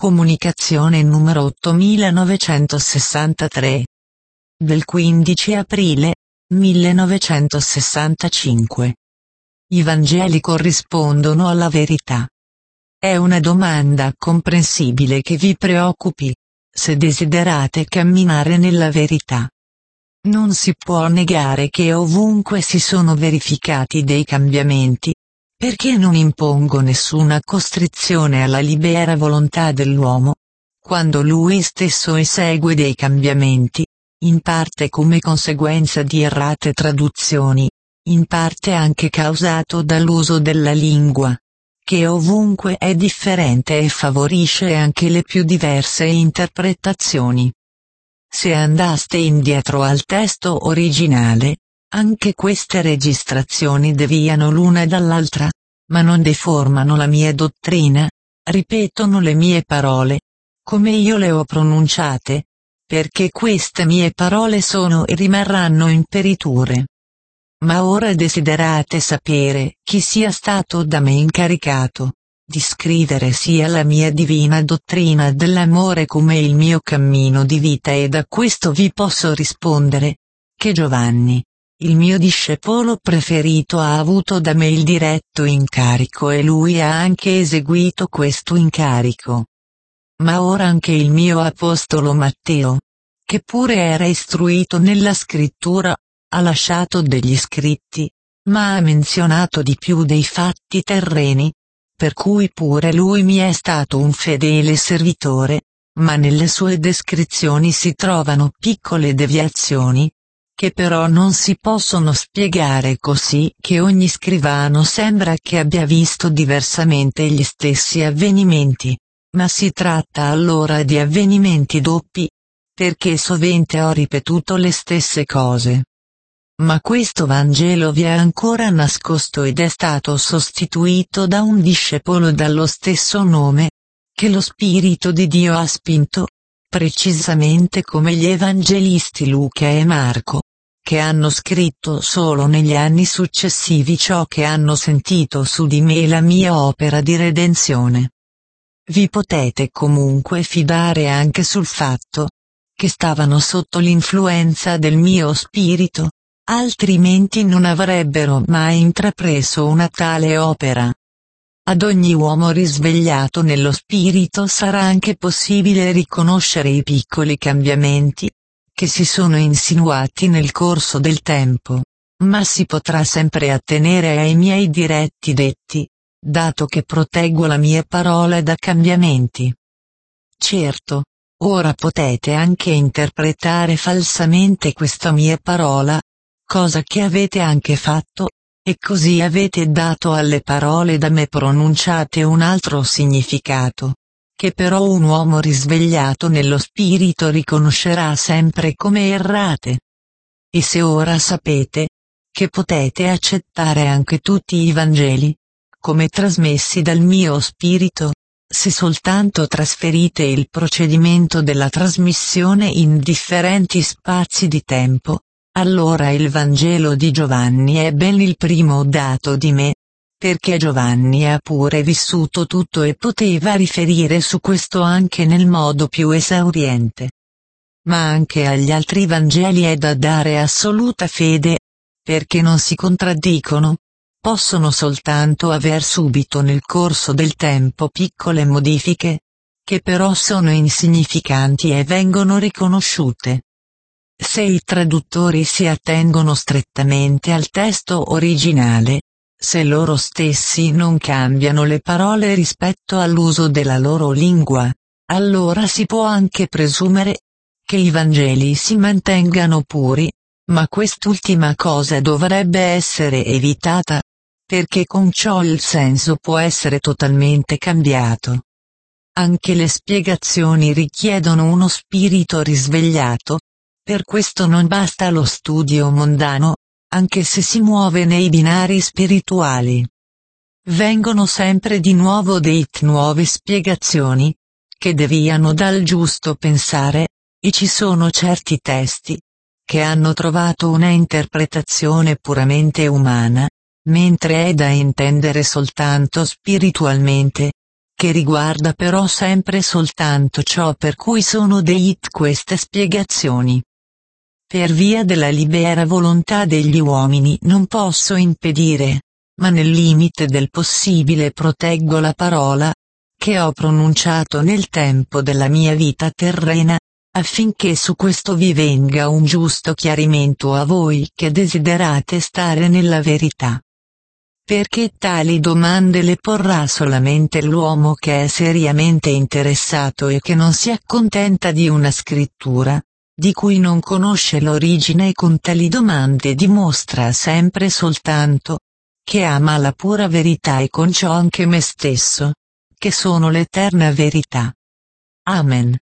Comunicazione numero 8963. Del 15 aprile 1965. I Vangeli corrispondono alla verità? È una domanda comprensibile che vi preoccupi, se desiderate camminare nella verità. Non si può negare che ovunque si sono verificati dei cambiamenti, perché non impongo nessuna costrizione alla libera volontà dell'uomo, quando lui stesso esegue dei cambiamenti, in parte come conseguenza di errate traduzioni, in parte anche causato dall'uso della lingua, che ovunque è differente e favorisce anche le più diverse interpretazioni. Se andaste indietro al testo originale, anche queste registrazioni deviano l'una dall'altra, ma non deformano la mia dottrina, ripetono le mie parole, come io le ho pronunciate, perché queste mie parole sono e rimarranno imperiture. Ma ora desiderate sapere chi sia stato da me incaricato di scrivere sia la mia divina dottrina dell'amore come il mio cammino di vita, e da questo vi posso rispondere che Giovanni, il mio discepolo preferito, ha avuto da me il diretto incarico e lui ha anche eseguito questo incarico. Ma ora anche il mio apostolo Matteo, che pure era istruito nella scrittura, ha lasciato degli scritti, ma ha menzionato di più dei fatti terreni, per cui pure lui mi è stato un fedele servitore, ma nelle sue descrizioni si trovano piccole deviazioni, che però non si possono spiegare, così che ogni scrivano sembra che abbia visto diversamente gli stessi avvenimenti, ma si tratta allora di avvenimenti doppi, perché sovente ho ripetuto le stesse cose. Ma questo Vangelo vi è ancora nascosto ed è stato sostituito da un discepolo dallo stesso nome, che lo Spirito di Dio ha spinto, precisamente come gli evangelisti Luca e Marco, che hanno scritto solo negli anni successivi ciò che hanno sentito su di me e la mia opera di redenzione. Vi potete comunque fidare anche sul fatto che stavano sotto l'influenza del mio spirito, altrimenti non avrebbero mai intrapreso una tale opera. Ad ogni uomo risvegliato nello spirito sarà anche possibile riconoscere i piccoli cambiamenti che si sono insinuati nel corso del tempo, ma si potrà sempre attenere ai miei diretti detti, dato che proteggo la mia parola da cambiamenti. Certo, ora potete anche interpretare falsamente questa mia parola, cosa che avete anche fatto, e così avete dato alle parole da me pronunciate un altro significato, che però un uomo risvegliato nello spirito riconoscerà sempre come errate. E se ora sapete che potete accettare anche tutti i Vangeli, come trasmessi dal mio spirito, se soltanto trasferite il procedimento della trasmissione in differenti spazi di tempo, allora il Vangelo di Giovanni è ben il primo dato di me, perché Giovanni ha pure vissuto tutto e poteva riferire su questo anche nel modo più esauriente. Ma anche agli altri Vangeli è da dare assoluta fede, perché non si contraddicono, possono soltanto aver subito nel corso del tempo piccole modifiche, che però sono insignificanti e vengono riconosciute. Se i traduttori si attengono strettamente al testo originale, se loro stessi non cambiano le parole rispetto all'uso della loro lingua, allora si può anche presumere che i Vangeli si mantengano puri, ma quest'ultima cosa dovrebbe essere evitata, perché con ciò il senso può essere totalmente cambiato. Anche le spiegazioni richiedono uno spirito risvegliato, per questo non basta lo studio mondano, anche se si muove nei binari spirituali. Vengono sempre di nuovo dette nuove spiegazioni, che deviano dal giusto pensare, e ci sono certi testi che hanno trovato una interpretazione puramente umana, mentre è da intendere soltanto spiritualmente, che riguarda però sempre soltanto ciò per cui sono dette queste spiegazioni. Per via della libera volontà degli uomini non posso impedire, ma nel limite del possibile proteggo la parola, che ho pronunciato nel tempo della mia vita terrena, affinché su questo vi venga un giusto chiarimento a voi che desiderate stare nella verità. Perché tali domande le porrà solamente l'uomo che è seriamente interessato e che non si accontenta di una scrittura, di cui non conosce l'origine, e con tali domande dimostra sempre soltanto che ama la pura verità e con ciò anche me stesso, che sono l'eterna verità. Amen.